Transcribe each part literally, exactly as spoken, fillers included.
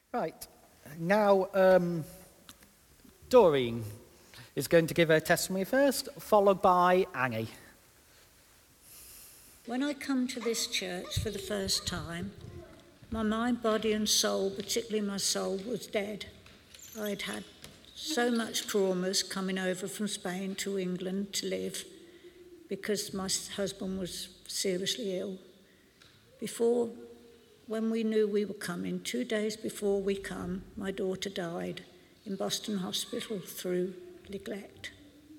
Right, now um, Doreen is going to give her testimony first, followed by Annie. When I come to this church for the first time, my mind, body and soul, particularly my soul, was dead. I'd had so much traumas coming over from Spain to England to live because my husband was seriously ill. Before, when we knew we were coming, two days before we come, my daughter died in Boston Hospital through neglect.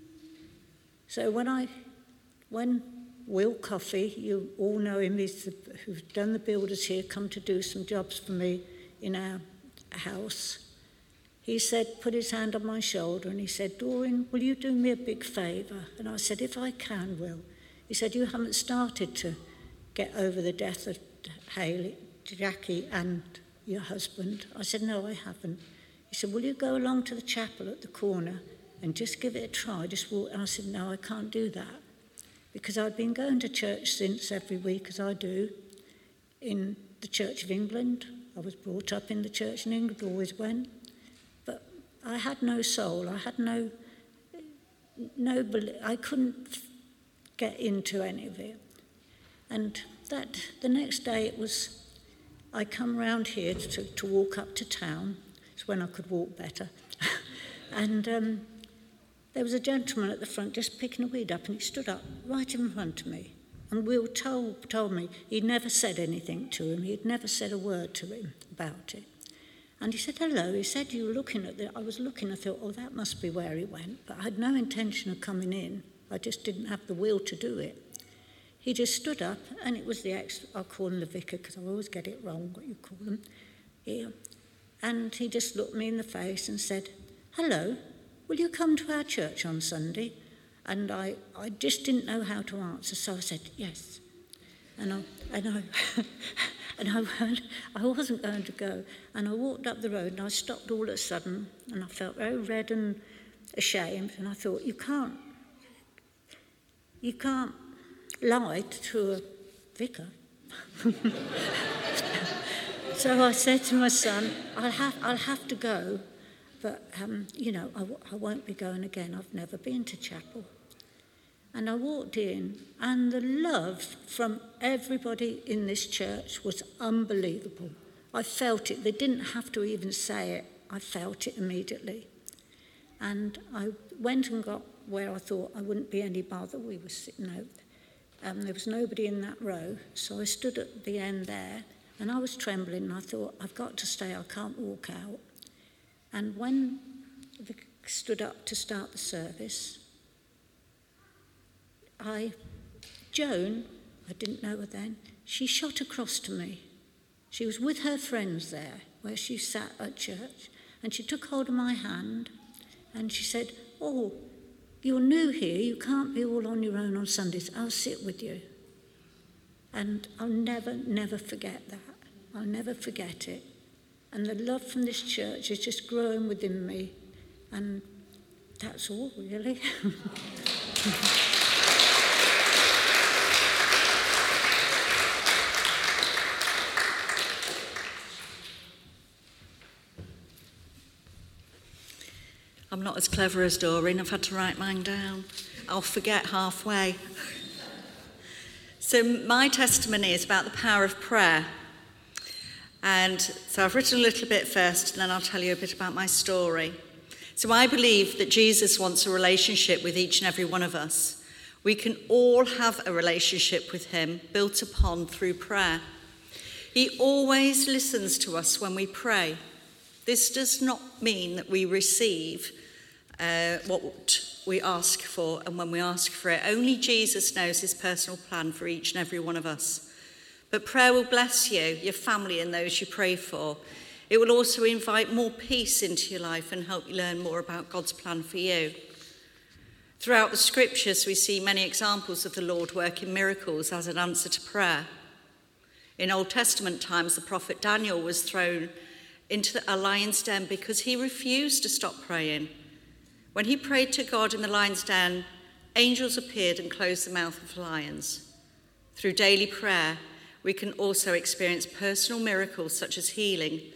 So when I, when Will Coffey, you all know him, he's the, who's done the builders here, come to do some jobs for me in our house. He said, put his hand on my shoulder and he said, Doreen, will you do me a big favour? And I said, if I can, Will. He said, you haven't started to get over the death of Hayley, Jackie and your husband. I said, no, I haven't. He said, will you go along to the chapel at the corner and just give it a try, just walk? And I said, no, I can't do that. Because I'd been going to church since every week, as I do, in the Church of England. I was brought up in the Church in England, always went. But I had no soul. I had no, no, I couldn't get into any of it. And that, the next day it was, I come round here to, to walk up to town. It's when I could walk better. and um, there was a gentleman at the front just picking a weed up, and he stood up right in front of me. And Will told, told me he'd never said anything to him. He'd never said a word to him about it. And he said, hello. He said, you were looking at the... I was looking, I thought, oh, that must be where he went. But I had no intention of coming in. I just didn't have the will to do it. He just stood up, and it was the ex... I'll call him the vicar, because I always get it wrong, what you call them. Yeah. And he just looked me in the face and said, hello, will you come to our church on Sunday? And I, I just didn't know how to answer, so I said, yes. And I, and I, and I, went, I wasn't going to go. And I walked up the road, and I stopped all of a sudden, and I felt very red and ashamed. And I thought, you can't, you can't lie to a vicar. So I said to my son, I'll have, I'll have to go, but, um, you know, I, w- I won't be going again. I've never been to chapel. And I walked in, and the love from everybody in this church was unbelievable. I felt it. They didn't have to even say it. I felt it immediately. And I went and got where I thought I wouldn't be any bother. We were sitting out. Um, there was nobody in that row, so I stood at the end there, and I was trembling, and I thought, I've got to stay. I can't walk out. And when we stood up to start the service, I, Joan, I didn't know her then, she shot across to me. She was with her friends there, where she sat at church, and she took hold of my hand, and she said, oh, you're new here, you can't be all on your own on Sundays, I'll sit with you. And I'll never, never forget that. I'll never forget it. And the love from this church is just growing within me. And that's all, really. I'm not as clever as Doreen. I've had to write mine down. I'll forget halfway. So my testimony is about the power of prayer. And so I've written a little bit first, and then I'll tell you a bit about my story. So I believe that Jesus wants a relationship with each and every one of us. We can all have a relationship with him built upon through prayer. He always listens to us when we pray. This does not mean that we receive uh, what we ask for, and when we ask for it, only Jesus knows his personal plan for each and every one of us. But prayer will bless you, your family, and those you pray for. It will also invite more peace into your life and help you learn more about God's plan for you. Throughout the scriptures, we see many examples of the Lord working miracles as an answer to prayer. In Old Testament times, the prophet Daniel was thrown into a lion's den because he refused to stop praying. When he prayed to God in the lion's den, angels appeared and closed the mouth of lions. Through daily prayer, we can also experience personal miracles such as healing,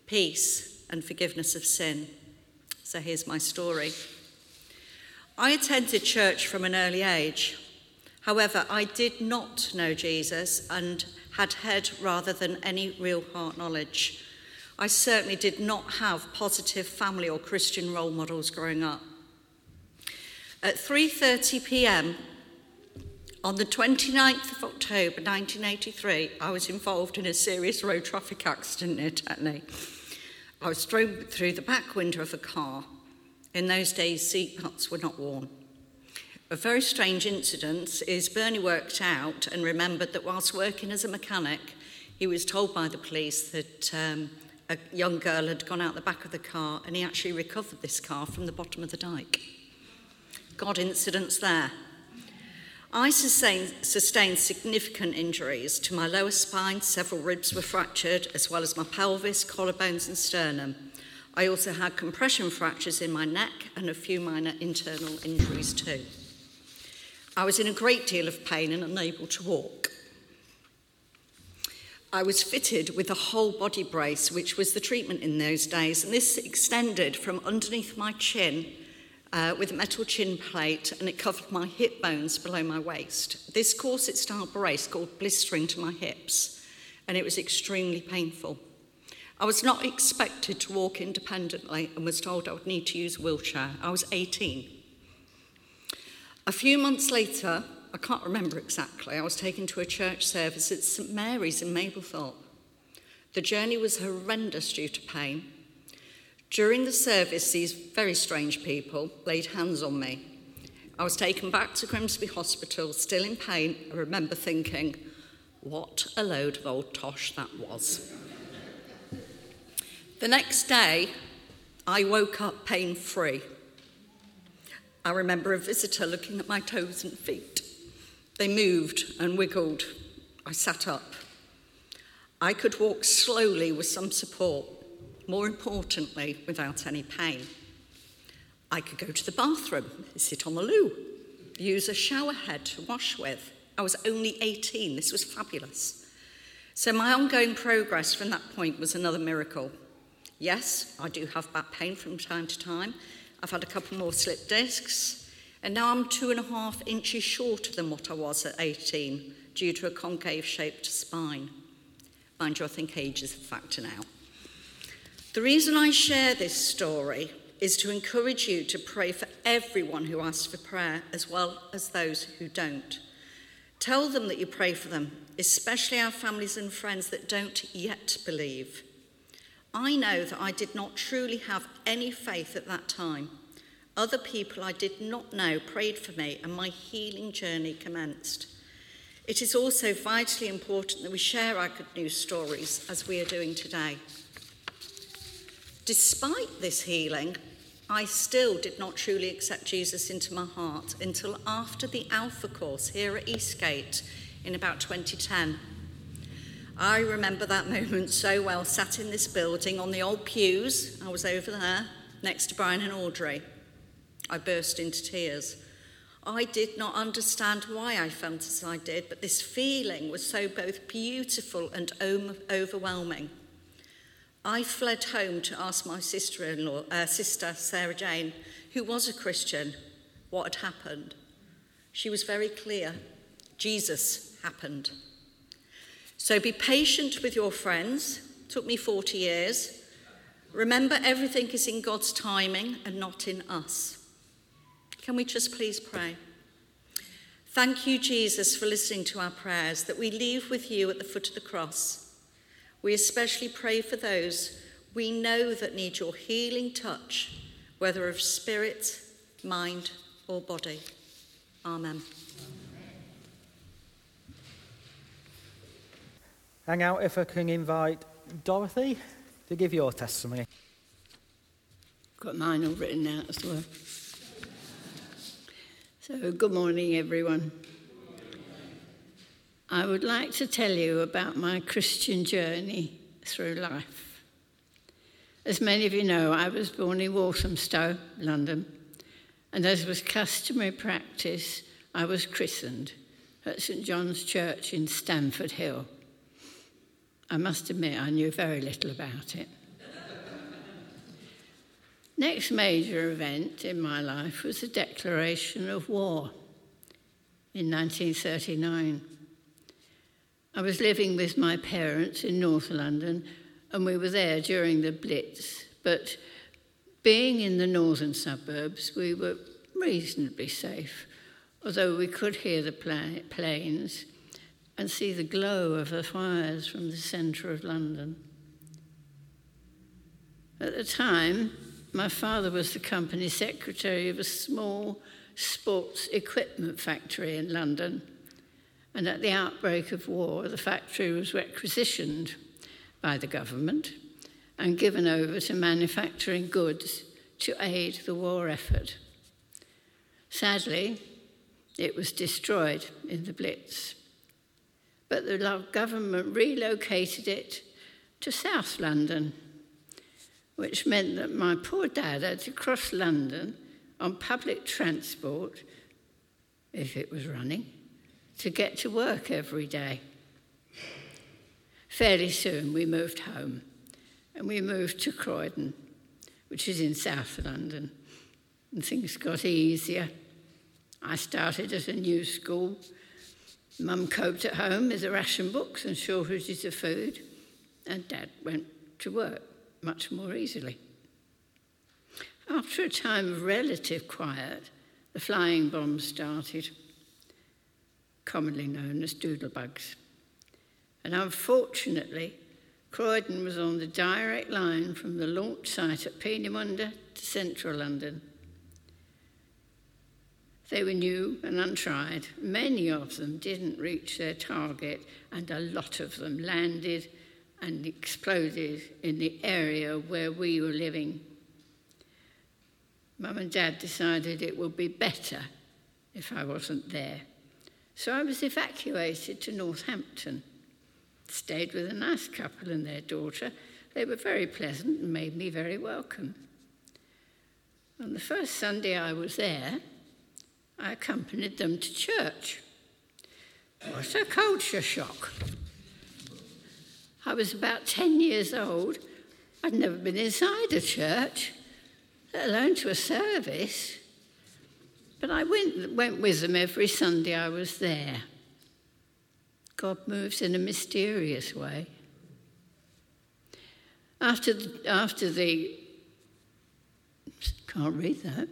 peace, and forgiveness of sin. So here's my story. I attended church from an early age. However, I did not know Jesus and had head rather than any real heart knowledge. I certainly did not have positive family or Christian role models growing up. At three thirty p.m, on the twenty-ninth of October nineteen eighty-three, I was involved in a serious road traffic accident near Tetney. I was thrown through the back window of a car. In those days, seatbelts were not worn. A very strange incident is Bernie worked out and remembered that whilst working as a mechanic, he was told by the police that um, a young girl had gone out the back of the car, and he actually recovered this car from the bottom of the dike. God incidents there. I sustained, sustained significant injuries to my lower spine. Several ribs were fractured, as well as my pelvis, collarbones and sternum. I also had compression fractures in my neck and a few minor internal injuries too. I was in a great deal of pain and unable to walk. I was fitted with a whole body brace, which was the treatment in those days, and this extended from underneath my chin uh, with a metal chin plate, and it covered my hip bones below my waist. This corset-style brace caused blistering to my hips, and it was extremely painful. I was not expected to walk independently and was told I would need to use a wheelchair. I was eighteen. A few months later, I can't remember exactly, I was taken to a church service at St Mary's in Mablethorpe. The journey was horrendous due to pain. During the service, these very strange people laid hands on me. I was taken back to Grimsby Hospital, still in pain. I remember thinking, what a load of old tosh that was. The next day, I woke up pain-free. I remember a visitor looking at my toes and feet. They moved and wiggled. I sat up. I could walk slowly with some support, more importantly, without any pain. I could go to the bathroom, sit on the loo, use a shower head to wash with. I was only eighteen. This was fabulous. So my ongoing progress from that point was another miracle. Yes, I do have back pain from time to time. I've had a couple more slip discs, and now I'm two and a half inches shorter than what I was at eighteen due to a concave-shaped spine. Mind you, I think age is a factor now. The reason I share this story is to encourage you to pray for everyone who asks for prayer, as well as those who don't. Tell them that you pray for them, especially our families and friends that don't yet believe. I know that I did not truly have any faith at that time. Other people I did not know prayed for me, and my healing journey commenced. It is also vitally important that we share our good news stories, as we are doing today. Despite this healing, I still did not truly accept Jesus into my heart until after the Alpha course here at Eastgate in about twenty ten. I remember that moment so well, sat in this building on the old pews. I was over there next to Brian and Audrey. I burst into tears. I did not understand why I felt as I did, but this feeling was so both beautiful and overwhelming. I fled home to ask my sister-in-law, uh, sister Sarah Jane, who was a Christian, what had happened. She was very clear. Jesus happened. So be patient with your friends. It took me forty years. Remember, everything is in God's timing and not in us. Can we just please pray? Thank you, Jesus, for listening to our prayers that we leave with you at the foot of the cross. We especially pray for those we know that need your healing touch, whether of spirit, mind, or body. Amen. Hang out if I can invite Dorothy to give your testimony. Got mine all written out as well. So, good morning, everyone. I would like to tell you about my Christian journey through life. As many of you know, I was born in Walthamstow, London, and as was customary practice, I was christened at St John's Church in Stamford Hill. I must admit I knew very little about it. Next major event in my life was the declaration of war in nineteen thirty-nine. I was living with my parents in North London, and we were there during the Blitz, but being in the northern suburbs, we were reasonably safe, although we could hear the pla- planes and see the glow of the fires from the centre of London. At the time, my father was the company secretary of a small sports equipment factory in London, and at the outbreak of war, the factory was requisitioned by the government and given over to manufacturing goods to aid the war effort. Sadly, it was destroyed in the Blitz, but the government relocated it to South London, which meant that my poor dad had to cross London on public transport, if it was running, to get to work every day. Fairly soon we moved home, and we moved to Croydon, which is in South London, and things got easier. I started at a new school. Mum coped at home with the ration books and shortages of food, and Dad went to work much more easily. After a time of relative quiet, the flying bombs started, commonly known as doodlebugs. And unfortunately, Croydon was on the direct line from the launch site at Peenemünde to central London. They were new and untried. Many of them didn't reach their target, and a lot of them landed and exploded in the area where we were living. Mum and Dad decided it would be better if I wasn't there. So I was evacuated to Northampton. Stayed with a nice couple and their daughter. They were very pleasant and made me very welcome. On the first Sunday I was there, I accompanied them to church. What a culture shock. I was about ten years old. I'd never been inside a church, let alone to a service. But I went, went with them every Sunday I was there. God moves in a mysterious way. After the, after the can't read that.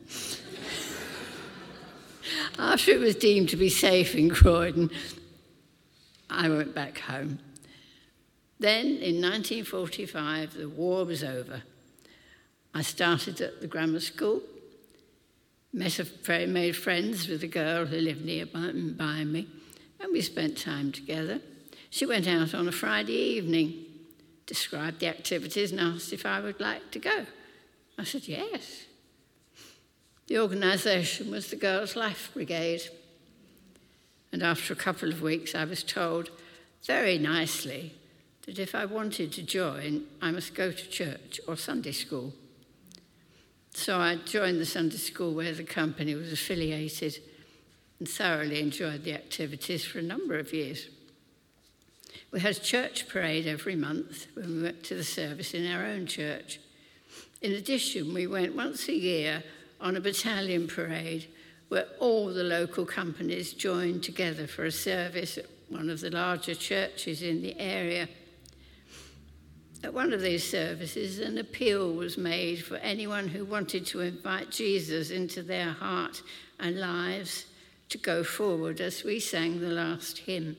After it was deemed to be safe in Croydon, I went back home. Then, in nineteen forty-five, the war was over. I started at the grammar school, met a, made friends with a girl who lived nearby me, and we spent time together. She went out on a Friday evening, described the activities and asked if I would like to go. I said yes. The organisation was the Girls' Life Brigade. And after a couple of weeks, I was told very nicely that if I wanted to join, I must go to church or Sunday school. So I joined the Sunday school where the company was affiliated and thoroughly enjoyed the activities for a number of years. We had a church parade every month when we went to the service in our own church. In addition, we went once a year on a battalion parade where all the local companies joined together for a service at one of the larger churches in the area. At one of these services, an appeal was made for anyone who wanted to invite Jesus into their heart and lives to go forward as we sang the last hymn.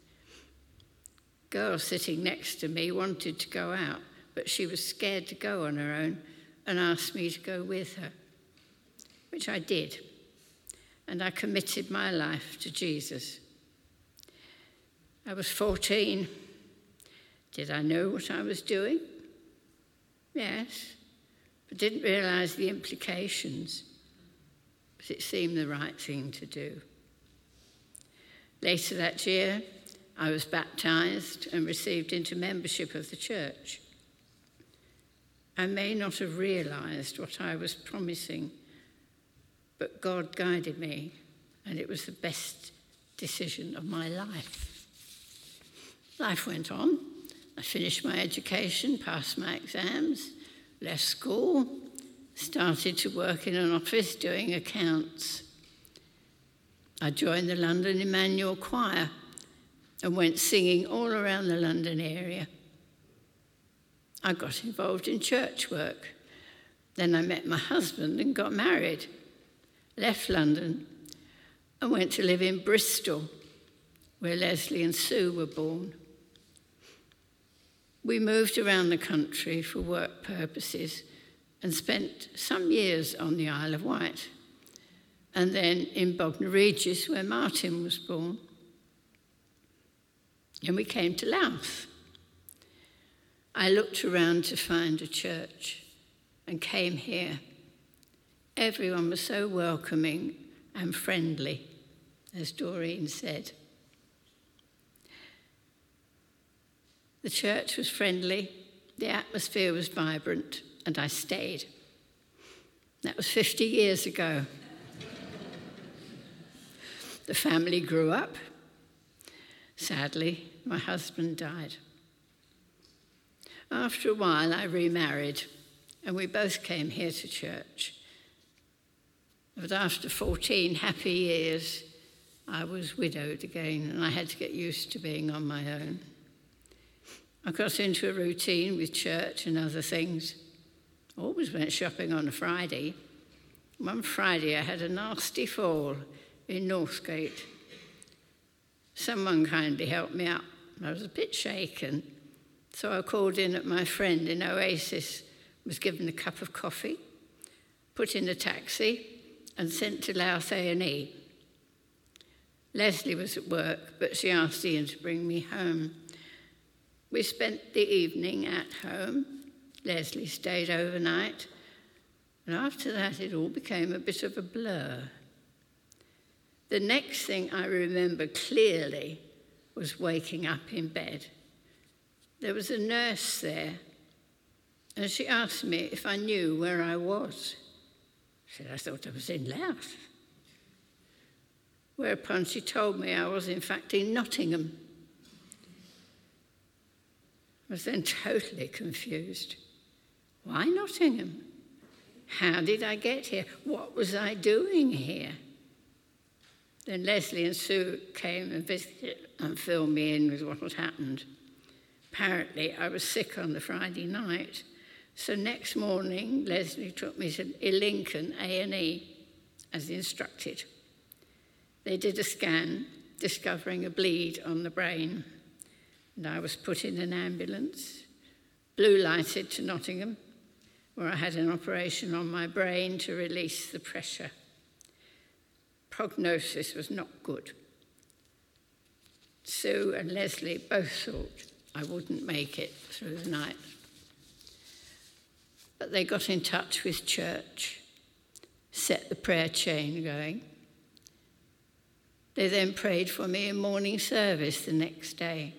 A girl sitting next to me wanted to go out, but she was scared to go on her own and asked me to go with her, which I did, and I committed my life to Jesus. I was fourteen. Did I know what I was doing? Yes, but didn't realise the implications, but it seemed the right thing to do. Later that year, I was baptised and received into membership of the church. I may not have realised what I was promising, but God guided me, and it was the best decision of my life. Life went on. I finished my education, passed my exams, left school, started to work in an office doing accounts. I joined the London Emmanuel Choir and went singing all around the London area. I got involved in church work. Then I met my husband and got married, left London and went to live in Bristol, where Leslie and Sue were born. We moved around the country for work purposes and spent some years on the Isle of Wight, and then in Bognor Regis, where Martin was born. And we came to Louth. I looked around to find a church and came here. Everyone was so welcoming and friendly, as Doreen said. The church was friendly, the atmosphere was vibrant, and I stayed. That was fifty years ago. The family grew up. Sadly, my husband died. After a while, I remarried, and we both came here to church. But after fourteen happy years, I was widowed again, and I had to get used to being on my own. I got into a routine with church and other things. Always went shopping on a Friday. One Friday, I had a nasty fall in Northgate. Someone kindly helped me up. I was a bit shaken, so I called in at my friend in Oasis, was given a cup of coffee, put in a taxi, and sent to Louth A and E. Leslie was at work, but she asked Ian to bring me home. We spent the evening at home. Leslie stayed overnight, and after that it all became a bit of a blur. The next thing I remember clearly was waking up in bed. There was a nurse there, and she asked me if I knew where I was. I said, I thought I was in Louth. Whereupon she told me I was in fact in Nottingham. I was then totally confused. Why Nottingham? How did I get here? What was I doing here? Then Leslie and Sue came and visited and filled me in with what had happened. Apparently, I was sick on the Friday night, so next morning, Leslie took me to Lincoln A and E, as instructed. They did a scan, discovering a bleed on the brain, and I was put in an ambulance, blue-lighted to Nottingham, where I had an operation on my brain to release the pressure. Prognosis was not good. Sue and Leslie both thought I wouldn't make it through the night. But they got in touch with church, set the prayer chain going. They then prayed for me in morning service the next day.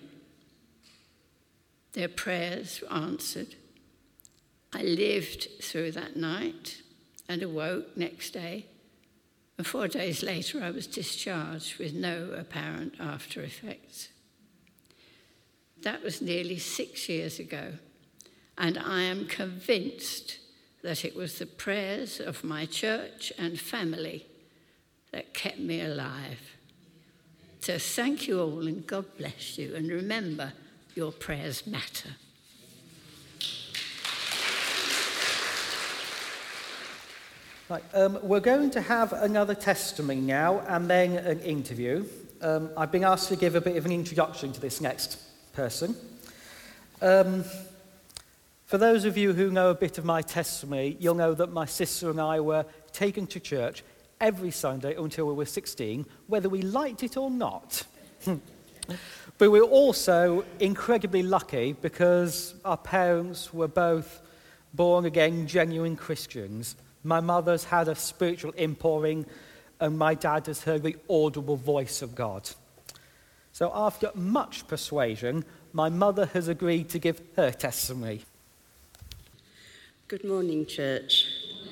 Their prayers were answered. I lived through that night and awoke next day. And four days later, I was discharged with no apparent after effects. That was nearly six years ago, and I am convinced that it was the prayers of my church and family that kept me alive. So thank you all, and God bless you, and remember, your prayers matter. Right, um, we're going to have another testimony now and then an interview. Um, I've been asked to give a bit of an introduction to this next person. Um, for those of you who know a bit of my testimony, you'll know that my sister and I were taken to church every Sunday until we were sixteen, whether we liked it or not. But we were also incredibly lucky because our parents were both born-again, genuine Christians. My mother's had a spiritual inpouring, and my dad has heard the audible voice of God. So after much persuasion, my mother has agreed to give her testimony. Good morning, church.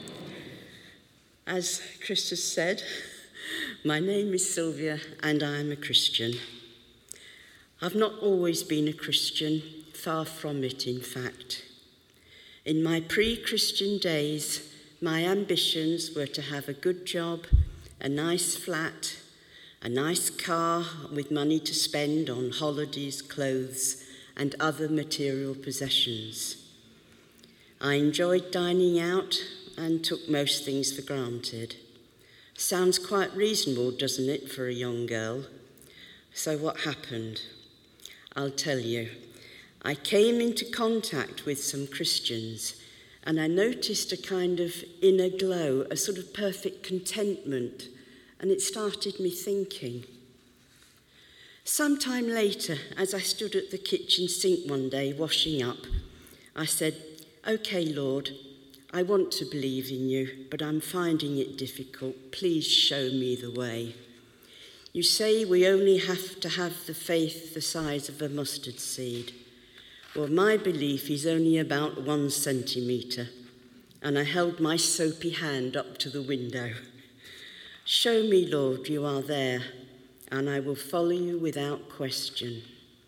As Chris has said, my name is Sylvia and I am a Christian. I've not always been a Christian, far from it, in fact. In my pre-Christian days, My ambitions were to have a good job, a nice flat, a nice car with money to spend on holidays, clothes, and other material possessions. I enjoyed dining out and took most things for granted. Sounds quite reasonable, doesn't it, for a young girl? So what happened? I'll tell you. I came into contact with some Christians, and I noticed a kind of inner glow, a sort of perfect contentment, and it started me thinking. Sometime later, as I stood at the kitchen sink one day washing up, I said, "Okay, Lord, I want to believe in you, but I'm finding it difficult. Please show me the way. You say we only have to have the faith the size of a mustard seed. Well, my belief is only about one centimetre, and I held my soapy hand up to the window. Show me, Lord, you are there, and I will follow you without question."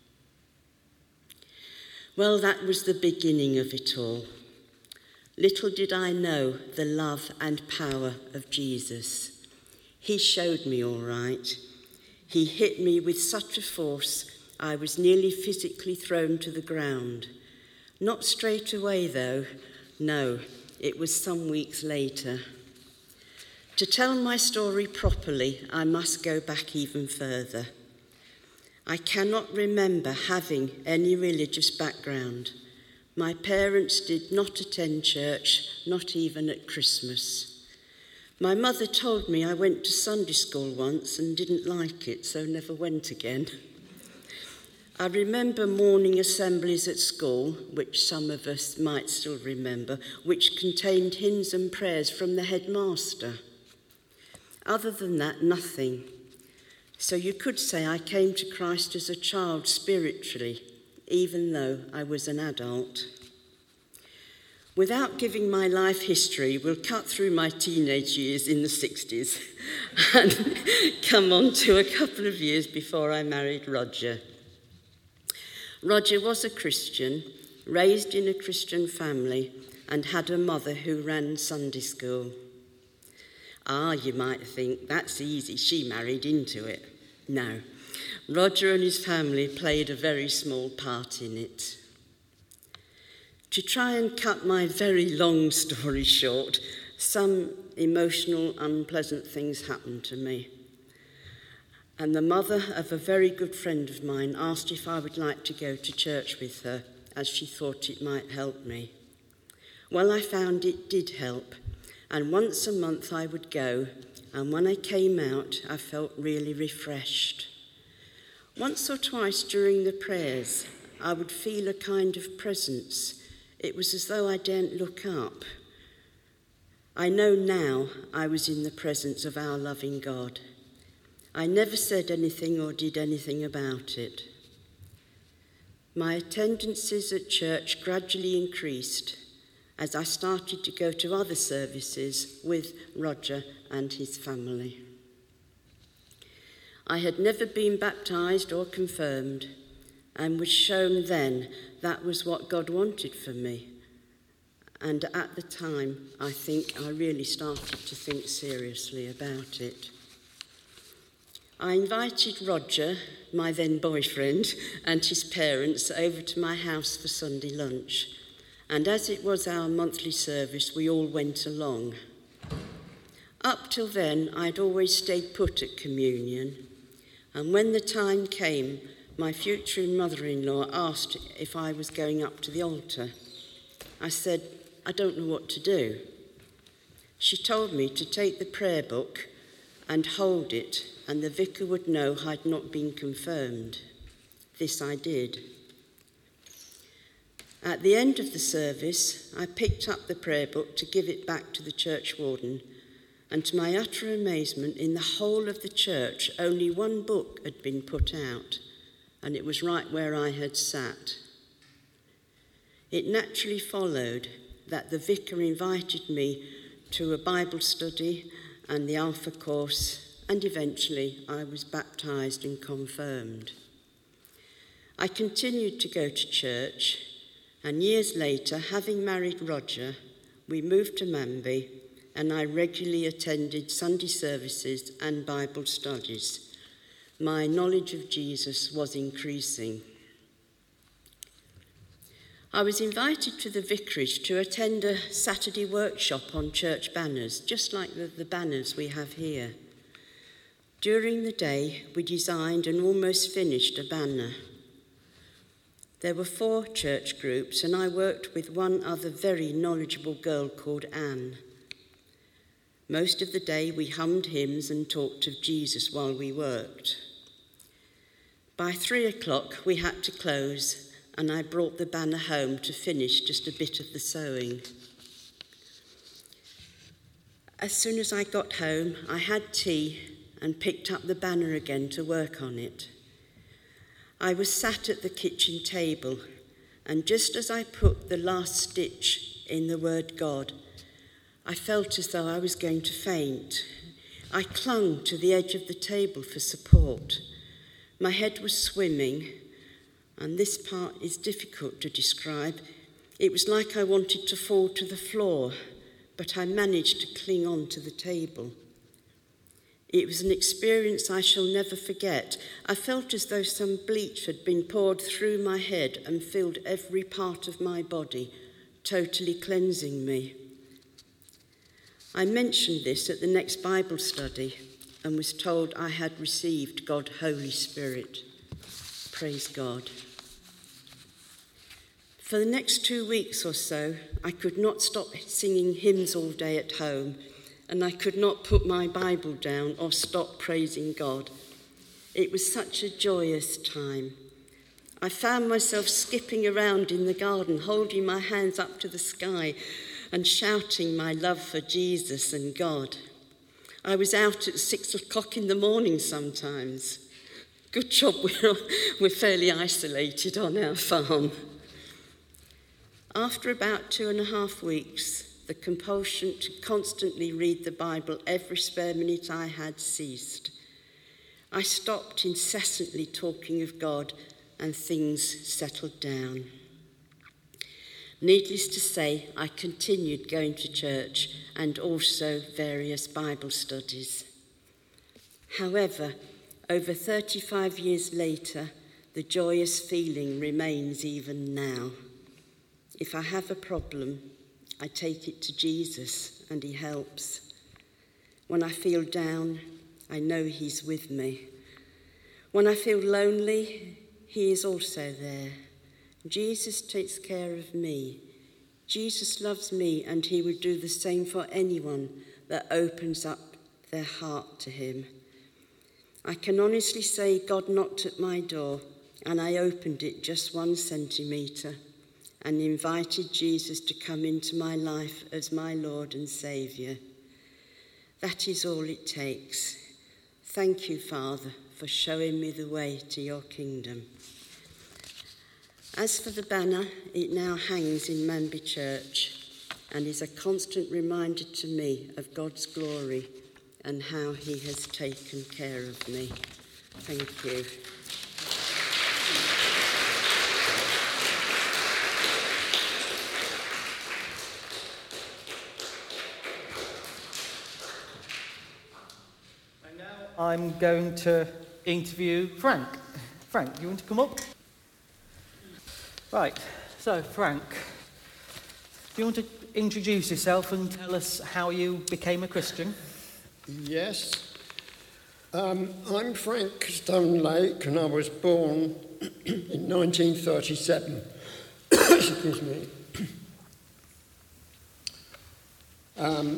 Well, that was the beginning of it all. Little did I know the love and power of Jesus. He showed me all right. He hit me with such a force I was nearly physically thrown to the ground. Not straight away, though. No, it was some weeks later. To tell my story properly, I must go back even further. I cannot remember having any religious background. My parents did not attend church, not even at Christmas. My mother told me I went to Sunday school once and didn't like it, so never went again. I remember morning assemblies at school, which some of us might still remember, which contained hymns and prayers from the headmaster. Other than that, nothing. So you could say I came to Christ as a child spiritually, even though I was an adult. Without giving my life history, we'll cut through my teenage years in the sixties and come on to a couple of years before I married Roger. Roger was a Christian, raised in a Christian family, and had a mother who ran Sunday school. Ah, you might think, that's easy, she married into it. No, Roger and his family played a very small part in it. To try and cut my very long story short, some emotional, unpleasant things happened to me. And the mother of a very good friend of mine asked if I would like to go to church with her, as she thought it might help me. Well, I found it did help, and once a month I would go, and when I came out, I felt really refreshed. Once or twice during the prayers, I would feel a kind of presence. It was as though I daren't look up. I know now I was in the presence of our loving God. I never said anything or did anything about it. My attendances at church gradually increased as I started to go to other services with Roger and his family. I had never been baptised or confirmed and was shown then that was what God wanted for me. And at the time, I think I really started to think seriously about it. I invited Roger, my then boyfriend, and his parents over to my house for Sunday lunch. And as it was our monthly service, we all went along. Up till then, I'd always stayed put at communion. And when the time came, my future mother-in-law asked if I was going up to the altar. I said, I don't know what to do. She told me to take the prayer book and hold it, and the vicar would know I'd not been confirmed. This I did. At the end of the service, I picked up the prayer book to give it back to the church warden, and to my utter amazement, in the whole of the church, only one book had been put out, and it was right where I had sat. It naturally followed that the vicar invited me to a Bible study and the Alpha course, and eventually I was baptised and confirmed. I continued to go to church, and years later, having married Roger, we moved to Manby, and I regularly attended Sunday services and Bible studies. My knowledge of Jesus was increasing. I was invited to the vicarage to attend a Saturday workshop on church banners, just like the, the banners we have here. During the day, we designed and almost finished a banner. There were four church groups, and I worked with one other very knowledgeable girl called Anne. Most of the day, we hummed hymns and talked of Jesus while we worked. By three o'clock, we had to close, and I brought the banner home to finish just a bit of the sewing. As soon as I got home, I had tea and picked up the banner again to work on it. I was sat at the kitchen table, and just as I put the last stitch in the word God, I felt as though I was going to faint. I clung to the edge of the table for support. My head was swimming, and this part is difficult to describe. It was like I wanted to fall to the floor, but I managed to cling on to the table. It was an experience I shall never forget. I felt as though some bleach had been poured through my head and filled every part of my body, totally cleansing me. I mentioned this at the next Bible study and was told I had received God's Holy Spirit. Praise God. For the next two weeks or so, I could not stop singing hymns all day at home, and I could not put my Bible down or stop praising God. It was such a joyous time. I found myself skipping around in the garden, holding my hands up to the sky and shouting my love for Jesus and God. I was out at six o'clock in the morning sometimes. Good job we're, we're fairly isolated on our farm. After about two and a half weeks, the compulsion to constantly read the Bible every spare minute I had ceased. I stopped incessantly talking of God, and things settled down. Needless to say, I continued going to church and also various Bible studies. However, over thirty-five years later, the joyous feeling remains even now. If I have a problem, I take it to Jesus and he helps. When I feel down, I know he's with me. When I feel lonely, he is also there. Jesus takes care of me. Jesus loves me, and he would do the same for anyone that opens up their heart to him. I can honestly say God knocked at my door, and I opened it just one centimetre and invited Jesus to come into my life as my Lord and Saviour. That is all it takes. Thank you, Father, for showing me the way to your kingdom. As for the banner, it now hangs in Manby Church and is a constant reminder to me of God's glory and how he has taken care of me. Thank you. And now I'm going to interview Frank. Frank, you want to come up? Right, so Frank, do you want to introduce yourself and tell us how you became a Christian? Yes. Um, I'm Frank Stonelake, and I was born in nineteen thirty-seven. Excuse me. Um,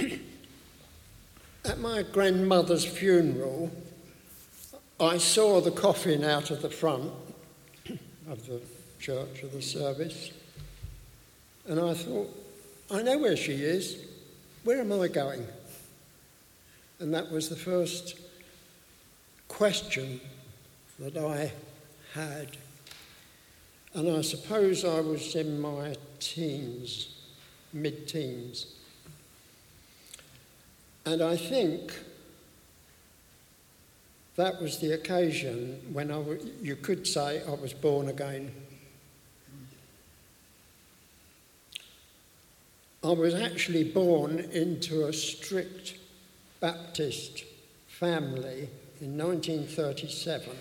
at my grandmother's funeral, I saw the coffin out of the front of the church, of the service, and I thought, I know where she is. Where am I going? And that was the first question that I had. And I suppose I was in my teens, mid-teens. And I think that was the occasion when I w- you could say I was born again. I was actually born into a strict Baptist family in nineteen thirty-seven.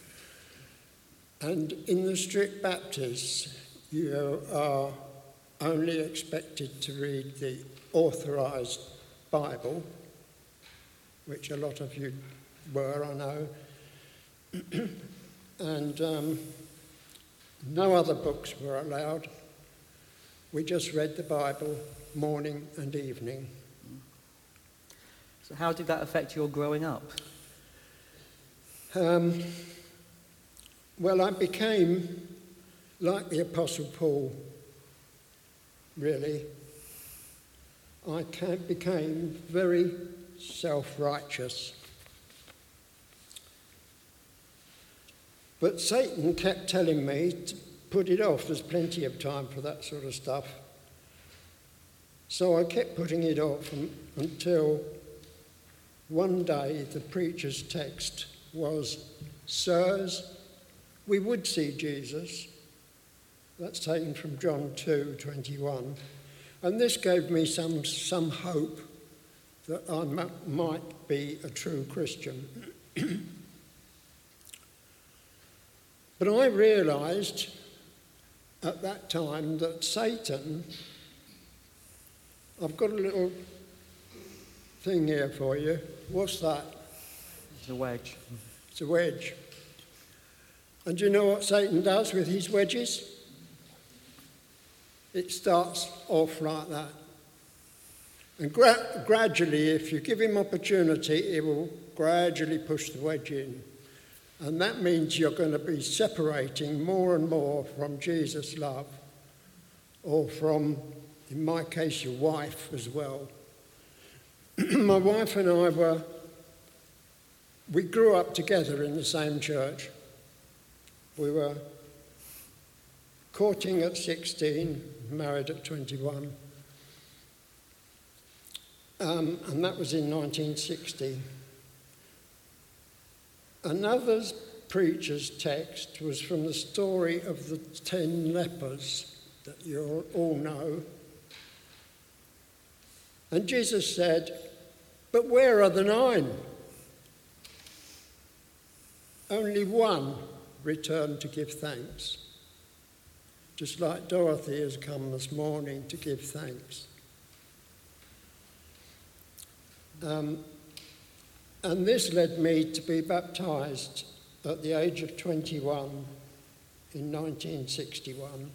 And in the strict Baptists, you are only expected to read the authorised Bible, which a lot of you were, I know, and um, no other books were allowed. We just read the Bible morning and evening. So how did that affect your growing up? Um, well, I became like the Apostle Paul, really. I became very self-righteous. But Satan kept telling me to put it off. There's plenty of time for that sort of stuff. So I kept putting it off until one day the preacher's text was, "Sirs, we would see Jesus." That's taken from John two twenty-one. And this gave me some, some hope that I m- might be a true Christian. But I realised at that time that Satan, I've got a little thing here for you. What's that? It's a wedge. It's a wedge. And do you know what Satan does with his wedges? It starts off like that. And gra- gradually, if you give him opportunity, he will gradually push the wedge in. And that means you're going to be separating more and more from Jesus' love, or from, in my case, your wife as well. My wife and I were, we grew up together in the same church. We were courting at sixteen, married at twenty-one. Um, and that was in nineteen sixty. Another preacher's text was from the story of the ten lepers that you all know. And Jesus said, "But where are the nine? Only one returned to give thanks." Just like Dorothy has come this morning to give thanks. Um, and this led me to be baptised at the age of twenty-one in nineteen sixty-one.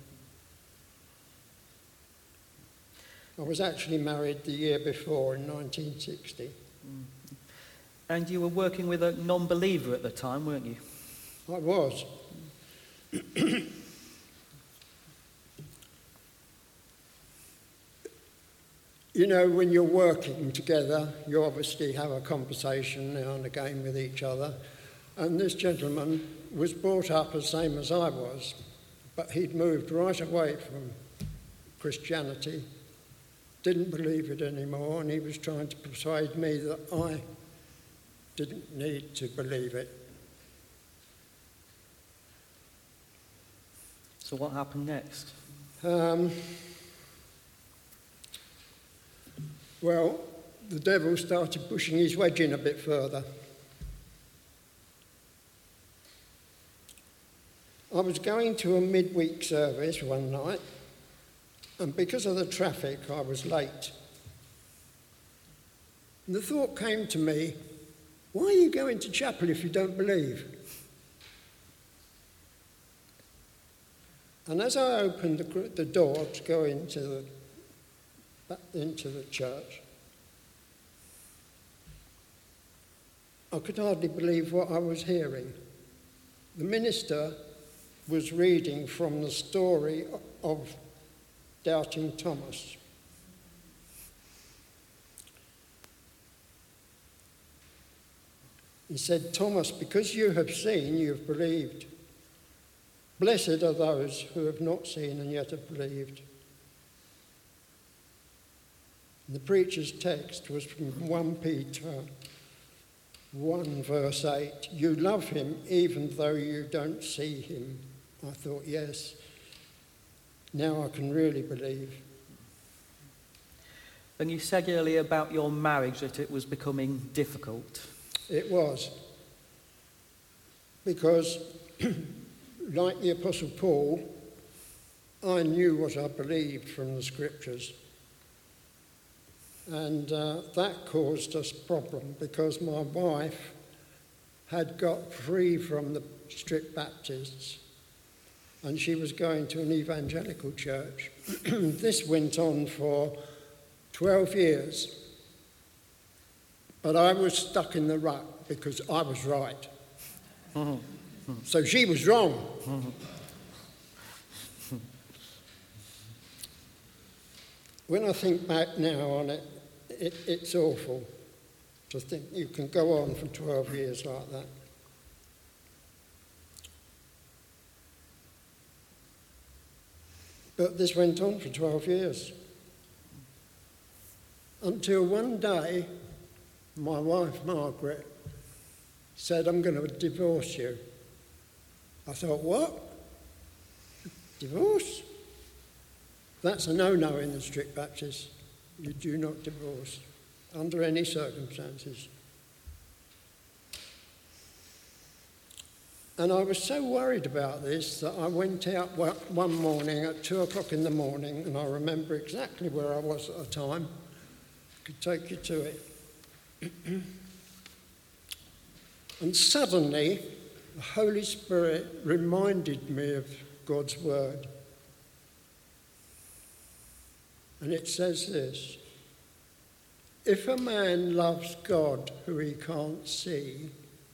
I was actually married the year before in nineteen sixty. And you were working with a non-believer at the time, weren't you? I was. You know, when you're working together, you obviously have a conversation now and again with each other. And this gentleman was brought up the same as I was, but he'd moved right away from Christianity, didn't believe it anymore, and he was trying to persuade me that I didn't need to believe it. So what happened next? Um, well, the devil started pushing his wedge in a bit further. I was going to a midweek service one night, and because of the traffic, I was late. And the thought came to me, why are you going to chapel if you don't believe? And as I opened the, the door to go into the, back into the church, I could hardly believe what I was hearing. The minister was reading from the story of Doubting Thomas. He said, "Thomas, because you have seen, you have believed. Blessed are those who have not seen and yet have believed." And the preacher's text was from First Peter one, verse eight. "You love him even though you don't see him." I thought, yes, now I can really believe. And you said earlier about your marriage that it was becoming difficult. It was. Because, like the Apostle Paul, I knew what I believed from the scriptures. And uh, that caused us problem because my wife had got free from the strict Baptists and she was going to an evangelical church. This went on for twelve years. But I was stuck in the rut because I was right. So she was wrong. When I think back now on it, it, it's awful to think you can go on for twelve years like that. But this went on for twelve years. Until one day, my wife, Margaret, said, I'm going to divorce you. I thought, what? Divorce? That's a no-no in the strict Baptists. You do not divorce under any circumstances. And I was so worried about this that I went out one morning at two o'clock in the morning, and I remember exactly where I was at the time. I could take you to it. And suddenly, the Holy Spirit reminded me of God's word. And it says this: if a man loves God who he can't see,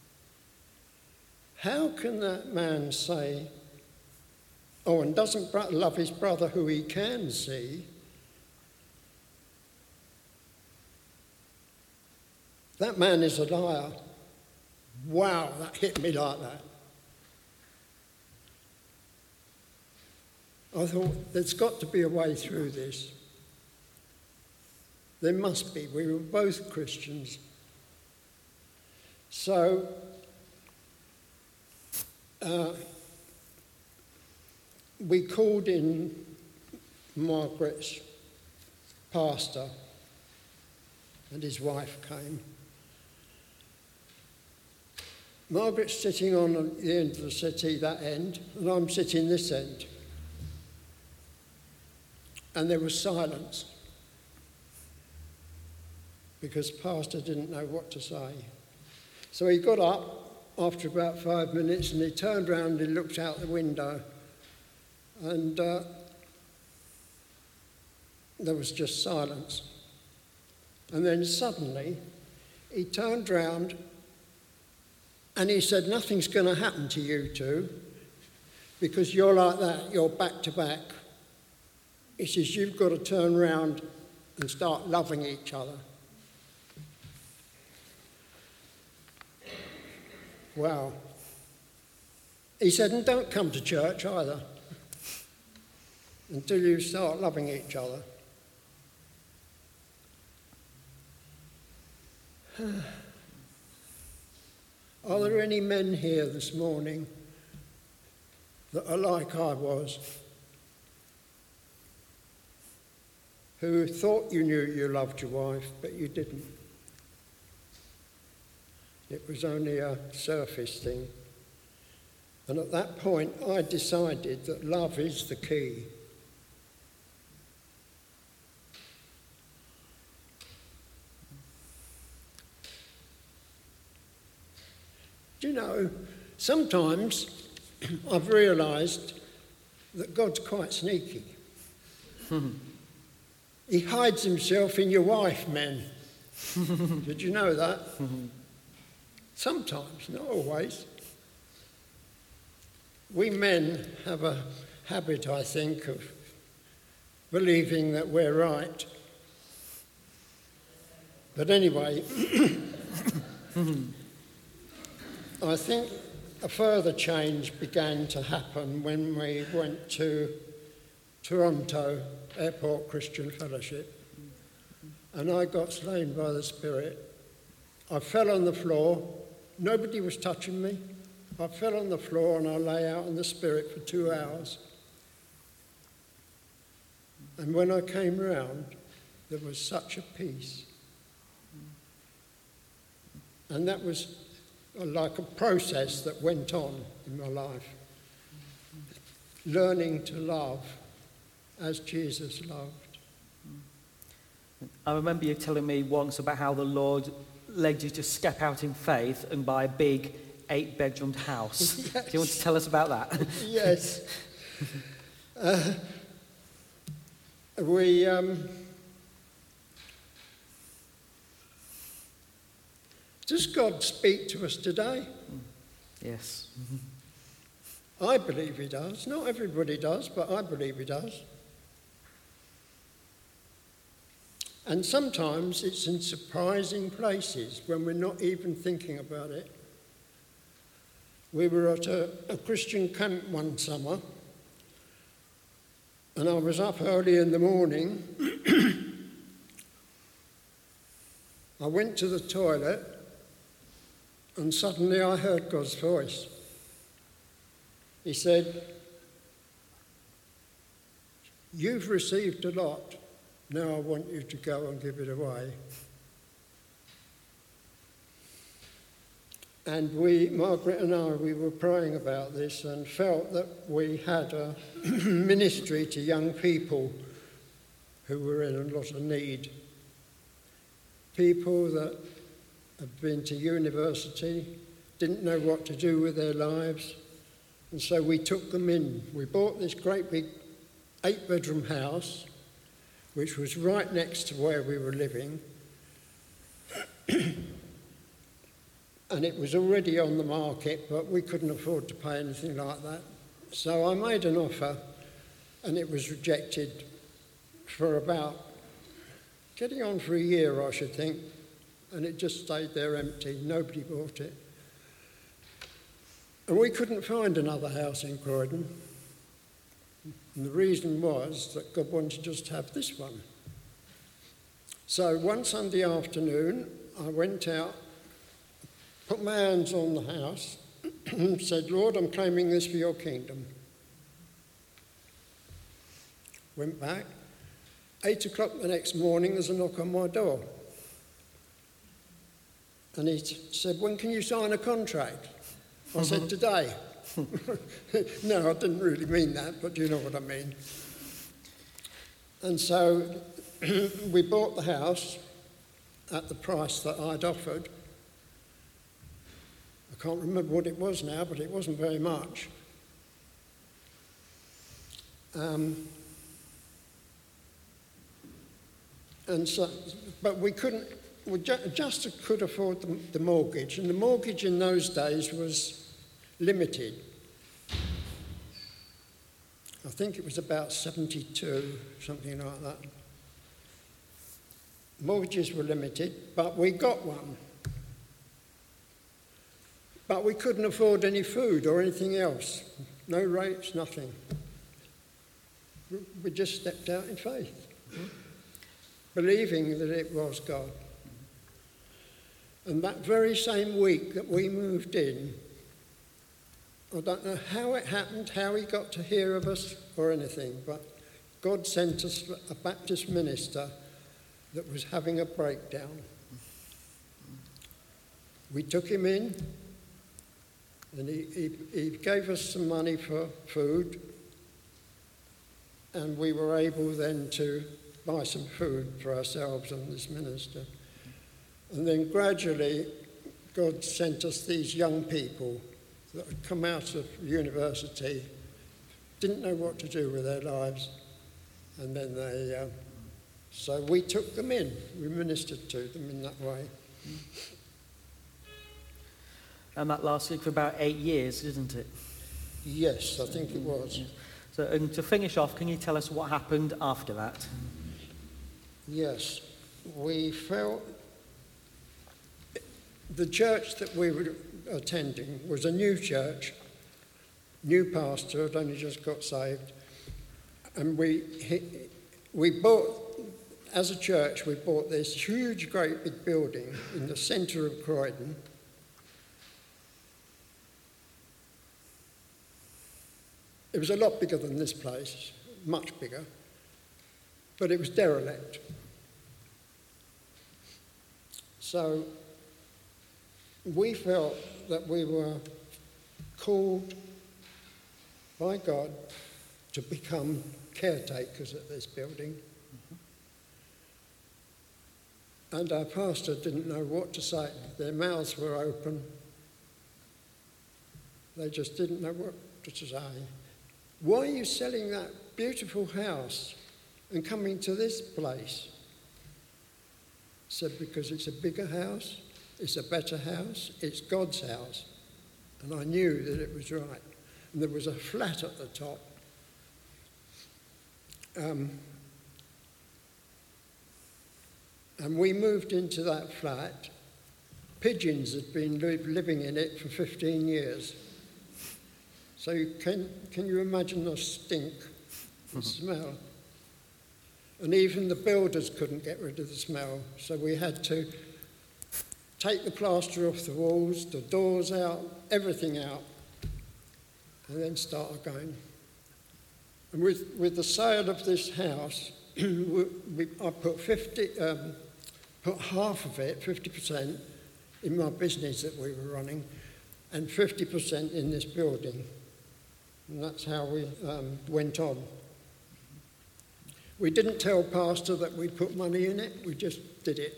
how can that man say, oh, and doesn't love his brother who he can see? That man is a liar. Wow, that hit me like that. I thought, there's got to be a way through this. There must be. We were both Christians. So, uh, we called in Margaret's pastor, and his wife came. Margaret's sitting on the end of the settee, that end, and I'm sitting this end. And there was silence, because Pastor didn't know what to say. So he got up after about five minutes and he turned round and he looked out the window, and uh, there was just silence. And then suddenly he turned round and he said, nothing's going to happen to you two because you're like that, you're back to back. He says, you've got to turn round and start loving each other. Wow. He said, and don't come to church either until you start loving each other. Are there any men here this morning that are like I was, who thought you knew you loved your wife, but you didn't? It was only a surface thing. And at that point, I decided that love is the key. Do you know, sometimes I've realised that God's quite sneaky. He hides himself in your wife, men. Did you know that? Sometimes, not always. We men have a habit, I think, of believing that we're right. But anyway, I think a further change began to happen when we went to Toronto Airport Christian Fellowship, and I got slain by the Spirit. I fell on the floor. Nobody was touching me. I fell on the floor and I lay out in the Spirit for two hours. And when I came round, there was such a peace. And that was like a process that went on in my life. Learning to love as Jesus loved. I remember you telling me once about how the Lord led you to step out in faith and buy a big eight-bedroomed house. Yes. Do you want to tell us about that? Yes. uh, we... Um, Does God speak to us today? Yes. I believe he does. Not everybody does, but I believe he does. And sometimes it's in surprising places when we're not even thinking about it. We were at a, a Christian camp one summer, and I was up early in the morning. I went to the toilet, and suddenly I heard God's voice. He said, "You've received a lot. Now I want you to go and give it away." And we, Margaret and I, we were praying about this and felt that we had a ministry to young people who were in a lot of need. People that had been to university, didn't know what to do with their lives, and so we took them in. We bought this great big eight-bedroom house, which was right next to where we were living, and it was already on the market, but we couldn't afford to pay anything like that. So I made an offer, and it was rejected for about, getting on for a year, I should think, and it just stayed there empty. Nobody bought it. And we couldn't find another house in Croydon. And the reason was that God wanted us to have this one. So one Sunday afternoon, I went out, put my hands on the house, and said, "Lord, I'm claiming this for your kingdom." Went back. Eight o'clock the next morning, there's a knock on my door. And he said, "When can you sign a contract?" I said, "Today." No, I didn't really mean that, but you know what I mean. And so we bought the house at the price that I'd offered. I can't remember what it was now, but it wasn't very much. Um, and so, but we couldn't. We just could afford the, the mortgage, and the mortgage in those days was limited. I think it was about seventy-two, something like that. Mortgages were limited, but we got one. But we couldn't afford any food or anything else. No rates, nothing. We just stepped out in faith, believing that it was God. And that very same week that we moved in, I don't know how it happened, how he got to hear of us or anything, but God sent us a Baptist minister that was having a breakdown. We took him in, and he, he, he gave us some money for food, and we were able then to buy some food for ourselves and this minister. And then gradually, God sent us these young people that had come out of university, didn't know what to do with their lives, and then they, uh, so we took them in. We ministered to them in that way. And that lasted for about eight years, isn't it? Yes, I think it was. So, and to finish off, can you tell us what happened after that? Yes, we felt the church that we were attending was a new church, new pastor, had only just got saved, and we we bought, as a church, we bought this huge, great big building in the centre of Croydon. It was a lot bigger than this place, much bigger, but it was derelict. So we felt that we were called by God to become caretakers at this building. Mm-hmm. And our pastor didn't know what to say. Their mouths were open. They just didn't know what to say. Why are you selling that beautiful house and coming to this place? I said, because it's a bigger house, it's a better house, it's God's house. And I knew that it was right. And there was a flat at the top. Um, and we moved into that flat. Pigeons had been li- living in it for fifteen years. So you can, can you imagine the stink, the smell? And even the builders couldn't get rid of the smell. So we had to take the plaster off the walls, the doors out, everything out, and then start again. And with, with the sale of this house, we, we, I put fifty, um, put half of it, fifty percent, in my business that we were running, and fifty percent in this building. And that's how we um, went on. We didn't tell Pastor that we put money in it, we just did it.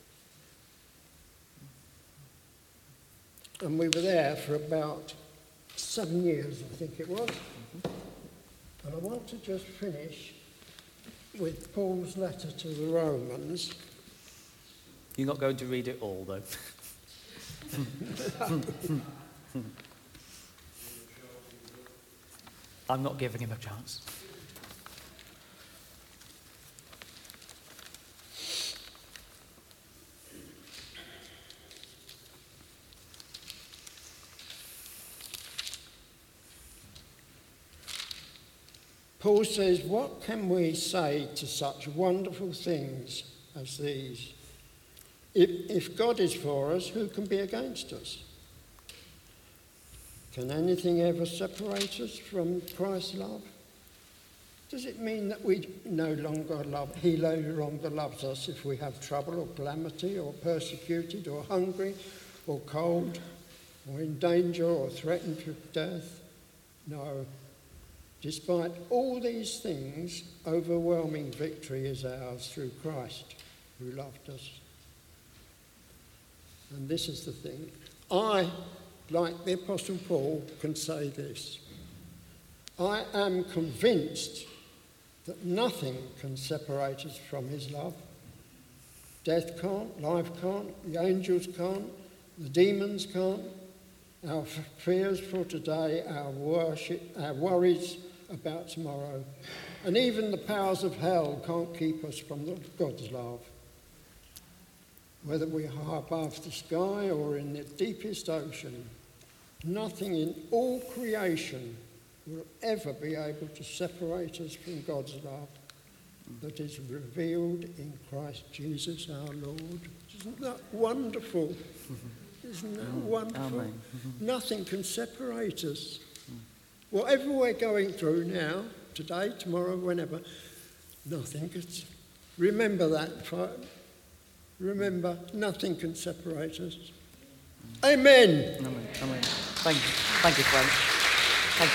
And we were there for about seven years, I think it was. Mm-hmm. And I want to just finish with Paul's letter to the Romans. You're not going to read it all, though. I'm not giving him a chance. Paul says, what can we say to such wonderful things as these? If, if God is for us, who can be against us? Can anything ever separate us from Christ's love? Does it mean that we no longer love, he no longer loves us if we have trouble or calamity or persecuted or hungry or cold or in danger or threatened with death? No. Despite all these things, overwhelming victory is ours through Christ who loved us. And this is the thing. I, like the Apostle Paul, can say this. I am convinced that nothing can separate us from his love. Death can't, life can't, the angels can't, the demons can't, our fears for today, our worship, our worries about tomorrow, and even the powers of hell can't keep us from God's love. Whether we are above the sky or in the deepest ocean, nothing in all creation will ever be able to separate us from God's love that is revealed in Christ Jesus our Lord. Isn't that wonderful? Isn't that wonderful? Amen. Nothing can separate us. Whatever we're going through now, today, tomorrow, whenever, nothing can. Remember that. Remember, nothing can separate us. Amen. Amen. Amen. Thank you. Thank you, Frank. Thank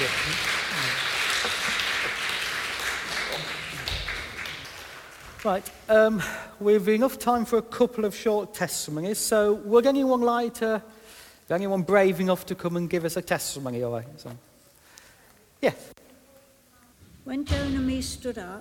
you. Right, um, we've enough time for a couple of short testimonies. So, would anyone like to? Is anyone brave enough to come and give us a testimony? All right. So, yeah. When Joan and me stood up,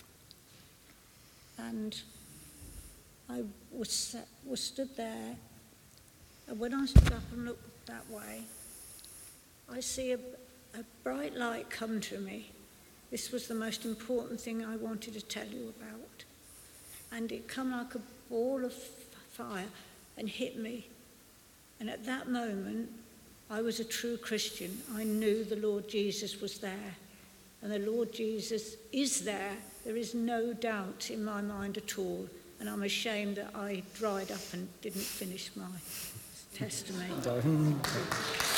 and I was, sat, was stood there, and when I stood up and looked that way, I see a, a bright light come to me. This was the most important thing I wanted to tell you about. And it come like a ball of fire and hit me. And at that moment, I was a true Christian. I knew the Lord Jesus was there. And the Lord Jesus is there. There is no doubt in my mind at all. And I'm ashamed that I dried up and didn't finish my testimony.